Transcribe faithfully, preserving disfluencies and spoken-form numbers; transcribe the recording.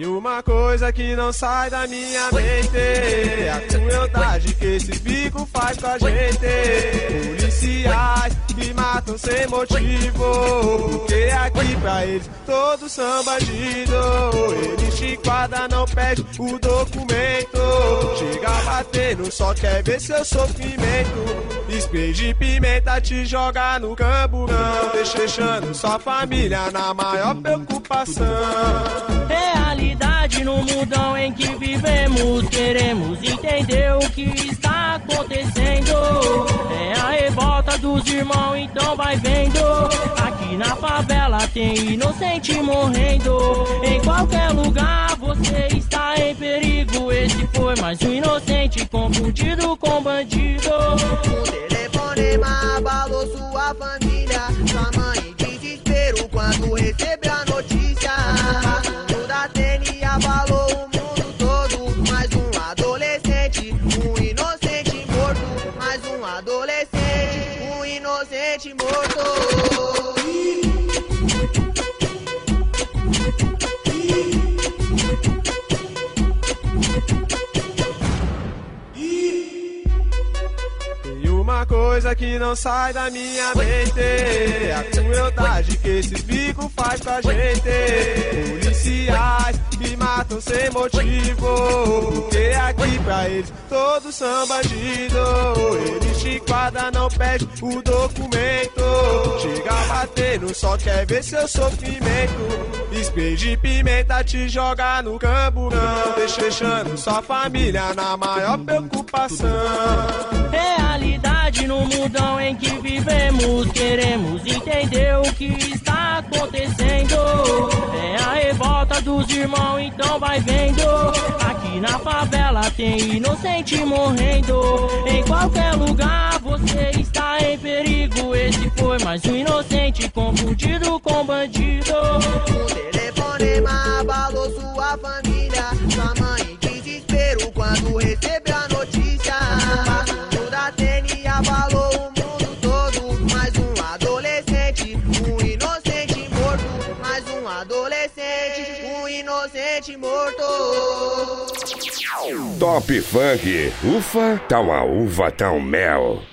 E uma coisa que não sai da minha mente é a crueldade que esse bico faz com a gente. Policiais que matam sem motivo, porque aqui pra eles todos são bandidos. Eles te enquadram, não pede o documento. Chega batendo, só quer ver seu sofrimento. Spray de pimenta te joga no camburão, deixando sua família na maior preocupação. Realidade no mundão em que vivemos, queremos entender o que está acontecendo. É a revolta dos irmãos, então vai vendo. Aqui na favela tem inocente morrendo. Em qualquer lugar você está em perigo. Esse foi mais um inocente confundido com bandido. O telefonema abalou sua família, sua mãe em desespero quando recebeu a notícia. O da T N abalou o mundo todo. Mais um adolescente, um inocente morto. Mais um adolescente, um inocente morto. Uma coisa que não sai da minha mente é a crueldade que esses bicos faz com a gente. Policiais que matam sem motivo, porque aqui pra eles todos são bandidos. Eles te enquadram, não pede o documento. Chega batendo, só quer ver seu sofrimento. Spray de pimenta te joga no camburão, deixando sua família na maior preocupação. Realidade no mundão em que vivemos, queremos entender o que está acontecendo. É a revolta dos irmãos, então vai vendo. Aqui na favela tem inocente morrendo. Em qualquer lugar você está em perigo. Esse foi mais um inocente confundido com bandido. O telefonema abalou sua família, sua mãe em desespero quando recebeu a notícia. O da T N abalou o mundo todo. Mais um adolescente, um inocente morto. Mais um adolescente, um inocente morto. Top Funk, ufa, tá uma uva, tá um mel.